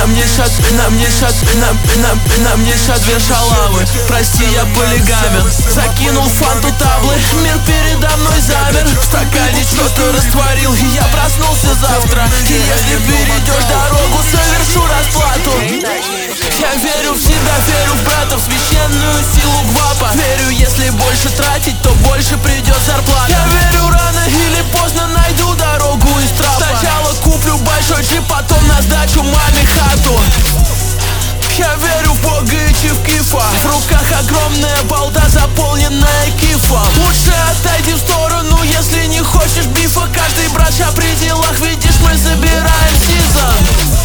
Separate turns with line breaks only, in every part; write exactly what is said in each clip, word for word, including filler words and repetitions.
на мне шат, на мне шат, на, на, на мне шат две шалавы. Прости, я полигамен. Закинул фанту таблы, мир передо мной замер. В стакане что-то растворил, и я проснулся завтра. И если перейдешь дорогу, совершу расплату. Я верю в себя, верю в брата, в священную силу гвапа. Верю, если больше тратить, то больше придет зарплата. Я верю, рано или поздно найду дорогу из трапа. Сначала куплю большой джип, потом на сдачу маме хату. Я верю в Бога и Чивкифа. В руках огромная балда, заполненная кифом. Лучше отойди в сторону, если не хочешь бифа. Каждый братша при делах, видишь, мы забираем сезон.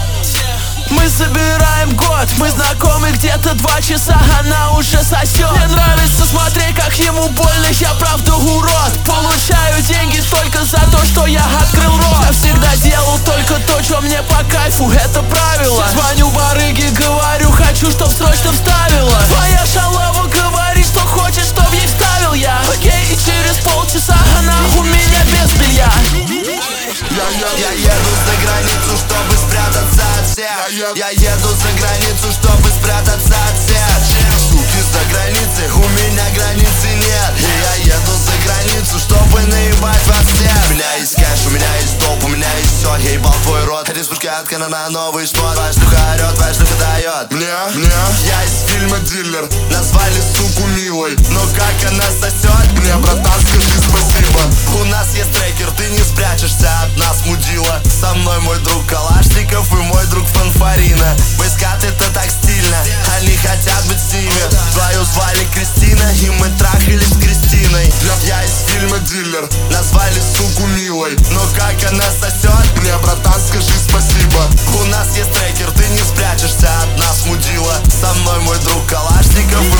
Мы собираем год, мы знакомы где-то два часа, она уже сосет. Мне нравится смотреть, как ему больно, я правда урод. Получаю деньги только за то, что я открыл рот. Я всегда делал только то, что мне по кайфу, это правило. Звоню барыге, говорю, хочу, чтоб срочно вставила. Твоя шалава говорит, что хочет, чтоб ей вставил я. Окей, и через полчаса она у меня без белья.
Я, я, я еду за границу, чтобы спрятаться от всех. Я, я еду за границу, чтобы спрятаться от всех. Суки за границей, у меня границы нет. И я еду за границу, чтобы наебать вас всех. У меня есть кэш, у меня есть топ, у меня есть все. Я ебал твой рот, хоть спускает на новый шмот. Твоя шлюха орет, твоя шлюха дает. Мне, мне, я из фильма «Дилер». Назвали суку милой, но как она сосет, мне, братан, скажи спасибо. У нас есть трекер, ты не спрячешься от нас, мудила. Со мной мой друг Калашников и мой друг Фанфарина. Бойскат это так стильно, они хотят быть с ними. Твою звали Кристина, и мы трахались с Кристиной. Я из фильма «Дилер», назвали суку милой, но как она сосет, мне, братан, скажи спасибо. У нас есть трекер, ты не спрячешься от нас, мудила. Со мной мой друг Калашников